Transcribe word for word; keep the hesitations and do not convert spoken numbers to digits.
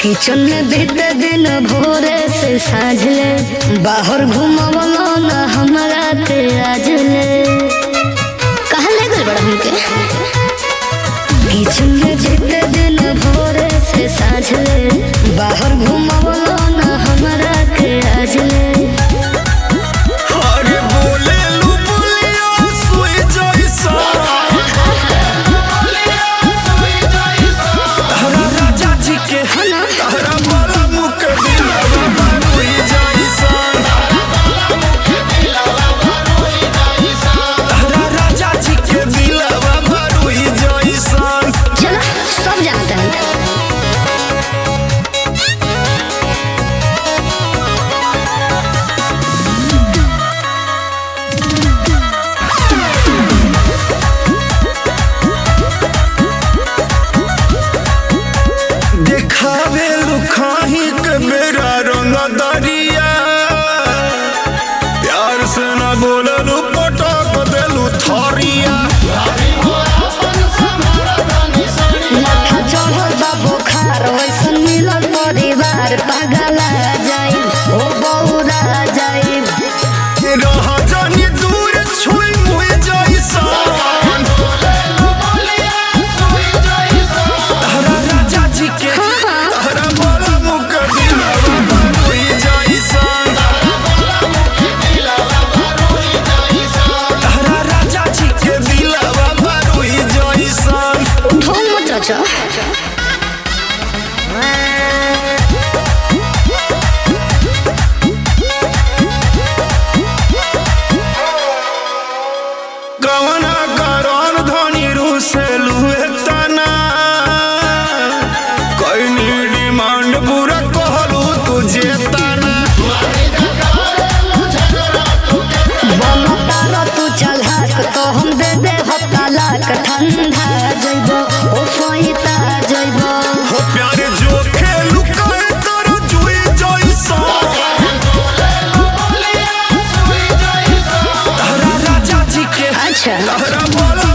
Kitchen में बीते दिन भोरे से साझले बाहर घुमावलो न हमरा के आजले कहाँ ले गए बड़ा हमके। किचन में बीते दिन भोरे से साझले बाहर घुमावलो न हमरा के आजले। देखावे लुखाही के मेरा रंग दरिया प्यार से न बोललू पटक देलू थरिया। बुखार वैसन मिलल परिवार पागला जाई ओ बौरा जाई रहा जानी दूर छुई मुई जैसा तहरा राजा जी के तहरा बोला मुख दिलवा बरुई जैसा तहरा राजा जी के दिलवा बरुई जैसा। ढोल मत रचा कवना कारण धनी रूसे लुए तना कोई डिमांड पूरा कहलू तुझे तना बनता तू चलहक तो हम दे दे हतालाक ठंडा जइबो ओ सोइता जइबो हो प्यारे जो खेलू कहे तोरो जुई जैसा तहरा राजा जी के अच्छा तहरा बोला